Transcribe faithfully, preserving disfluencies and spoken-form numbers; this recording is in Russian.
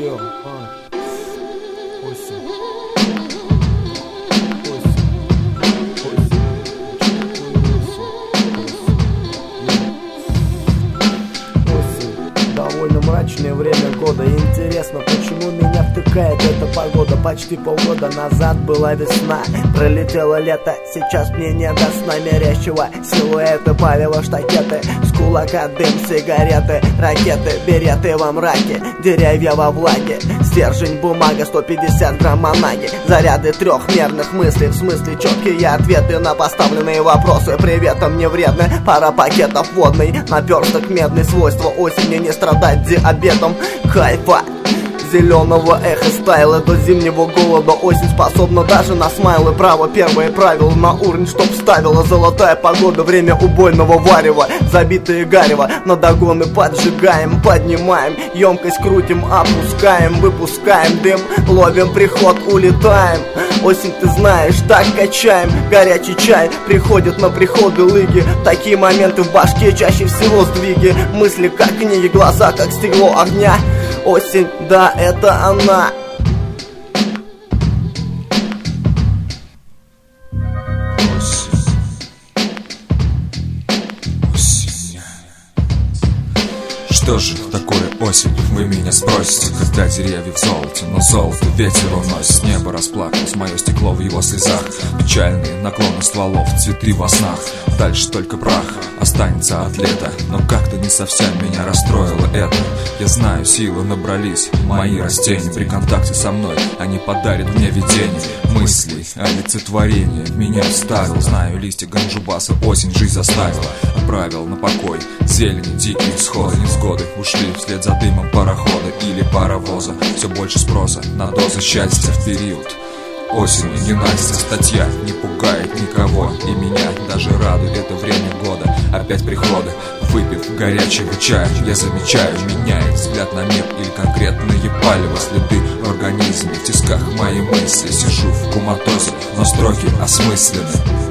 Йо, а. Осень. Довольно мрачное время года. Интересно, почему меня втыкает эта погода? Почти полгода назад была весна, пролетело лето, сейчас мне не до сна. Мерещего силуэты, палево штакеты, с кулака дым, сигареты, ракеты, береты во мраке, деревья во влаге, стержень, бумага, сто пятьдесят грамм манаги, заряды трехмерных мыслей, в смысле четкие ответы на поставленные вопросы. Приветом не вредны, пара пакетов водный, наперсток медный, свойства осени не страдать диабетом, кайфа зеленого эхо стайла до зимнего голода. Осень способна даже на смайлы. Право, первое правило на уровень, чтоб ставила. Золотая погода, время убойного варева, забитые гарево, на догоны поджигаем, поднимаем, емкость крутим, опускаем, выпускаем дым, ловим приход, улетаем. Осень, ты знаешь, так качаем. Горячий чай приходит на приходы лыги. Такие моменты в башке чаще всего сдвиги. Мысли как книги, глаза как стекло огня. Осень, да, это она. Что же такое осень, вы меня спросите, когда деревья в золоте, но золото ветер уносит. С неба расплакалось мое стекло в его слезах, печальные наклоны стволов, цветы во снах. Дальше только прах останется от лета, но как-то не совсем меня расстроило это. Я знаю, силы набрались, мои растения при контакте со мной, они подарят мне видение мыслей, олицетворение в меня вставил. Знаю, листья ганджубаса осень жизнь заставила, отправил на покой зелени, дикие всходы, невзгоды ушли вслед за дымом парохода или паровоза. Все больше спроса на дозы счастья в период осени. Ненастья статья не пугает никого, и меня даже радует это время года. Опять приходы, выпив горячего чая, я замечаю, меняет взгляд на мир или конкретные палево, следы в организме, в тисках мои мысли. Сижу в куматозе, но строки осмысленны.